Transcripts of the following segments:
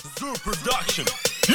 Zoo Production.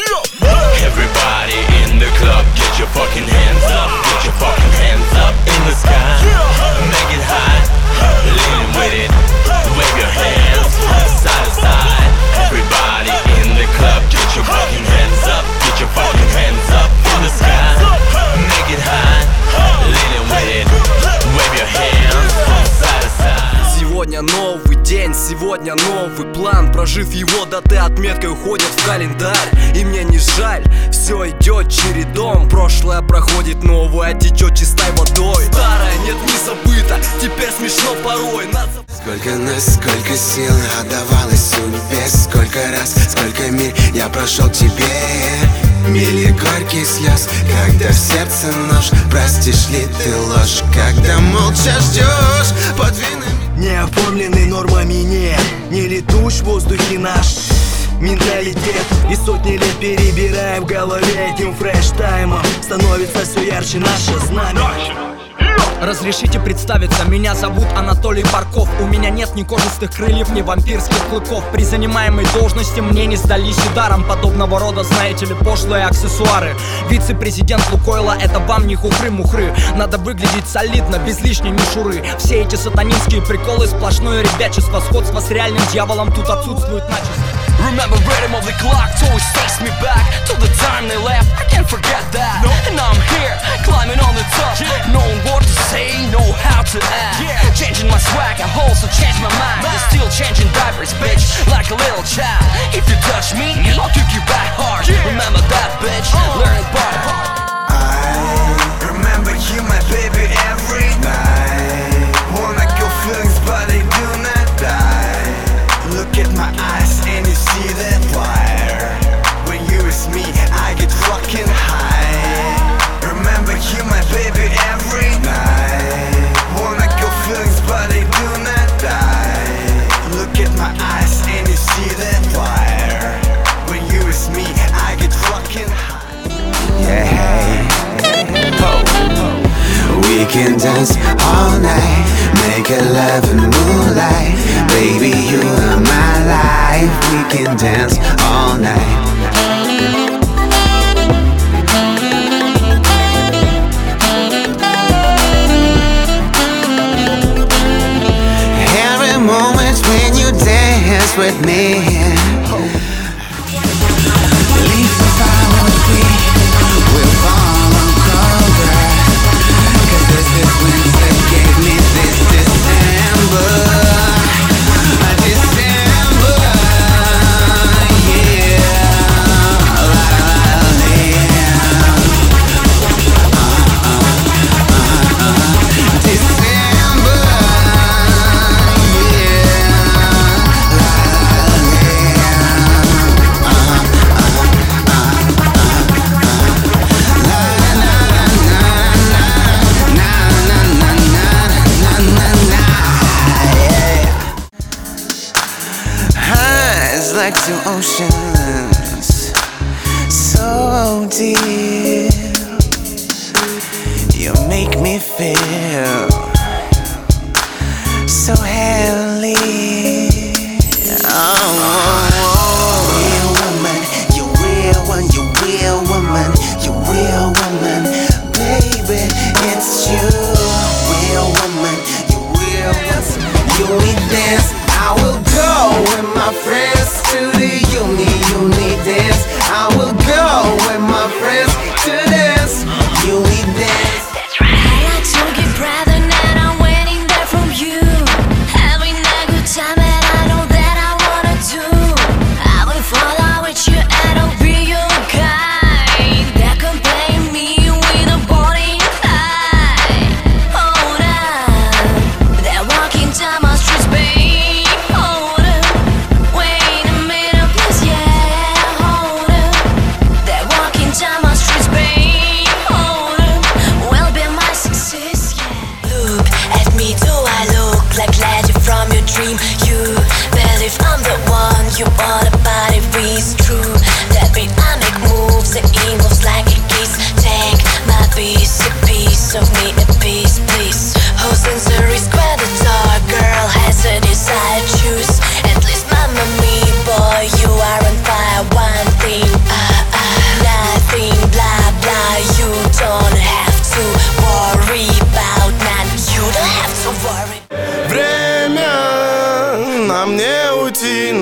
Everybody in the club, get your fucking hands up. Get your fucking hands up in the sky. Make it high, lean with it. Wave your hands side to side. Everybody in the club, get your fucking hands up. Get your fucking hands up in the sky. Make it high, lean with it. Wave your hands side to side. Сегодня новый день, сегодня новый план. Прожив его, даты отметкой уходят в календарь. И мне не жаль, все идет чередом. Прошлое проходит, новое течет чистой водой. Старое нет, не забыто, теперь смешно порой. Сколько нас, сколько сил отдавалось судьбе. Сколько раз, сколько миль я прошел к тебе. Мили горьких слез, когда в сердце нож. Простишь ли ты ложь, когда молча ждешь под винами? Не оформленный нормами, не летущ в воздухе наш менталитет. И сотни лет перебираем в голове этим фреш-таймом. Становится все ярче наше знамя. Разрешите представиться, меня зовут Анатолий Барков. У меня нет ни кожистых крыльев, ни вампирских клыков. При занимаемой должности мне не сдались ударом. Подобного рода, знаете ли, пошлые аксессуары. Вице-президент Лукойла, это вам не хухры-мухры. Надо выглядеть солидно, без лишней мишуры. Все эти сатанинские приколы, сплошное ребячество. Сходство с реальным дьяволом тут отсутствует начисто. Remember rhythm of the clock always takes me back to the time they left. I can't forget that. And now I'm here, climbing on the top. Knowing what to say, know how to act. Changing my swag, I also change my mind. Still changing diapers, bitch, like a little child. If you touch me, I'll kick you back hard. Remember that, bitch, learn it by heart. I remember you, my baby, every night. Wanna go feelings, but they do not die. Look at my eyes and you see that fire. When you with me, I get fucking high. Remember you, my baby, every night. Wanna go feelings, but they do not die. Look at my eyes and you see that fire. When you with me, I get fucking high. Yeah, we can dance all night, make love in moonlight. Baby, you are my life. We can dance all night. Every moment when you dance with me. Leave the fire we will fall on colder. 'Cause this is Wednesday gave me this December. Like two oceans, so deep. You make me feel so heavenly. Real woman, you real one, you real woman, you real woman, baby, it's you. Real woman, you real woman. You need dance, I will go with my friends to the uni dance. I will go with my friends to dance. Uni dance. That's right. I like to get rather than I'm waiting there from you. Every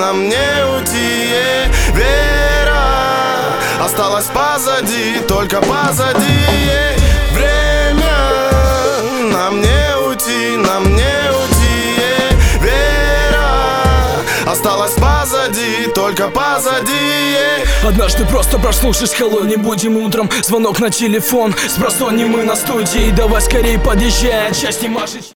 нам не уйти. Вера осталась позади, только позади. Время нам не уйти, нам не уйти. Вера осталась позади, только позади. Однажды просто проснувшись холодным будем утром, звонок на телефон, спросонья мы на студии, давай скорее подъезжай, отчасти машешь.